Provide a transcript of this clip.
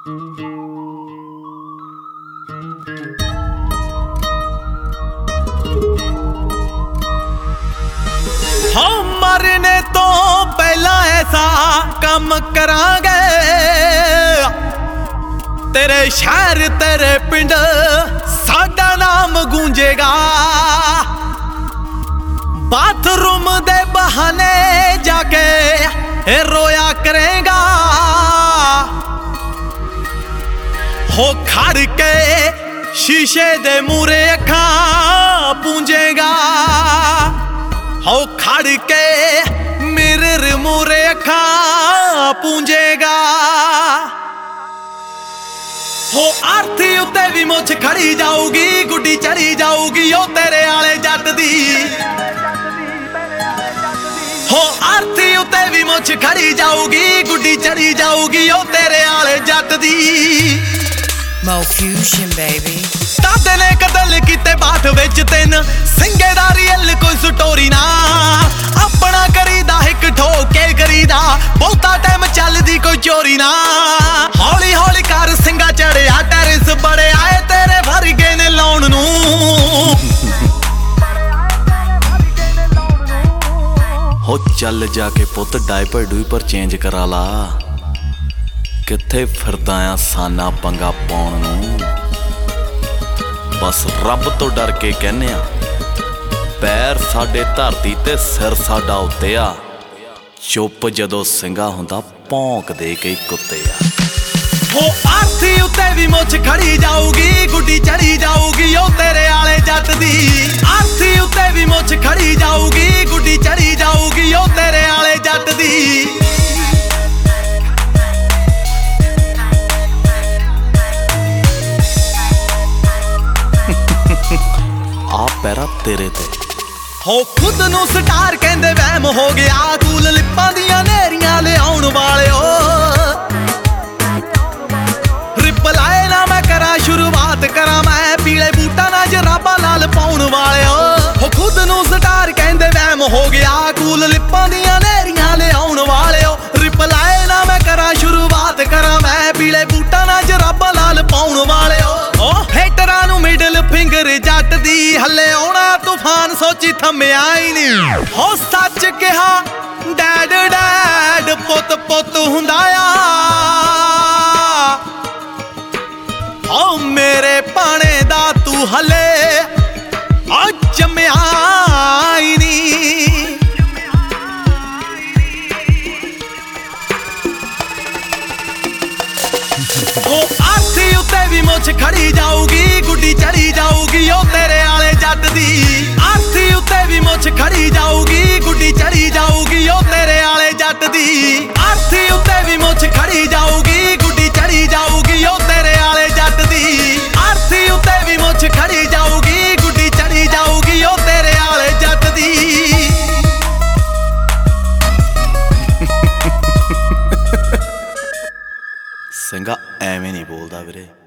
हम मरने तो पहला ऐसा काम करांगे, तेरे शहर तेरे पिंड साडा नाम गूंजेगा। बाथरूम दे बहाने जाके रोया करेगा, हो खड़ के शीशे दे मूरे अखां पूंजेगा, हो खड़ के मिरर मूरे अखां पूंजेगा। हो आरती उत्ते भी मुछ खड़ी जाऊगी, गुड्डी चढ़ी जाऊगी ओ तेरे आले जट दी। हो आरती उत्ते भी मुछ खड़ी जाऊगी, गुड्डी चढ़ी जाऊगी ओ तेरे आले जट दी। Mo Fusion baby। दादे ने कतल कीते बाठ विच तिन सिंगे दा रियल कोई स्टोरी ना, अपना करीदा हिक ठोके करीदा, बहुता टाइम चलदी कोई चोरी ना। हौली हौली कर सिंगा चढ़िया टेरिस बड़े आए तेरे वर्गे ने लाउण नूं। हो चल जाके पुत डायपर डूपर चेंज करा ला, किथे फिरदा आ साना पंगा पाउण नूं। बस रब तो डर के कहने आ, पैर साडे धरती ते सिर साडा उत्ते आ। चुप जदों सिंगा हुंदा भौंक दे के कुत्ते आ। हो आरती उत्ते भी मुछ खड़ी जाऊगी, गुड्डी चढ़ी जाऊगी ओ तेरे आले जट दी। आरती उत्ते भी मुछ खड़ी जाऊगी, गुड्डी चढ़ी जाऊगी ओ तेरे आले जट दी। आ पैरा तेरे ते हो खुद नू स्टार कहंदे वहम हो गया, कूल लिप्पां दियां नेरियां ले आउण वालिओ। रिप्लाई ना मैं करा शुरुआत करा मैं, पीले बूटा ना जराबा लाल पाउण वालिओ। हो खुद नू स्टार कहंदे वहम हो गया, कूल लिप्पां दियां नेरियां ले आउण वालिओ। रिप्लाई ना मैं करा शुरुआत करा मैं, पीले बूटा ना जराबा लाल पाउण वालिओ। ओ हेटरां नू मिडल फिंगर जट दी, हले आउणा तूफान सोची थम्मिया ही नहीं। हो सच कहा डैड डैड पुत पुत हुंदा आ, ओ मेरे पाने दा तू हले जम्मिया ही नहीं। हो आरती उत्ते भी मुछ खड़ी जाऊगी, गुड्डी चढ़ी जाऊगी ओ तेरे आले जट दी। आरती उत्ते भी मुछ खड़ी जाऊगी, गुड्डी चढ़ी जाऊगी ओ तेरे आले जट दी। आरती उत्ते भी मुछ खड़ी जाऊगी, गुड्डी चढ़ी जाऊगी ओ तेरे आले जट दी। आरती उत्ते भी मुछ खड़ी जाऊगी, गुड्डी चढ़ी जाऊगी ओ तेरे आले जट दी। सिंगा ਐਵੇਂ नहीं बोलदा वीरे।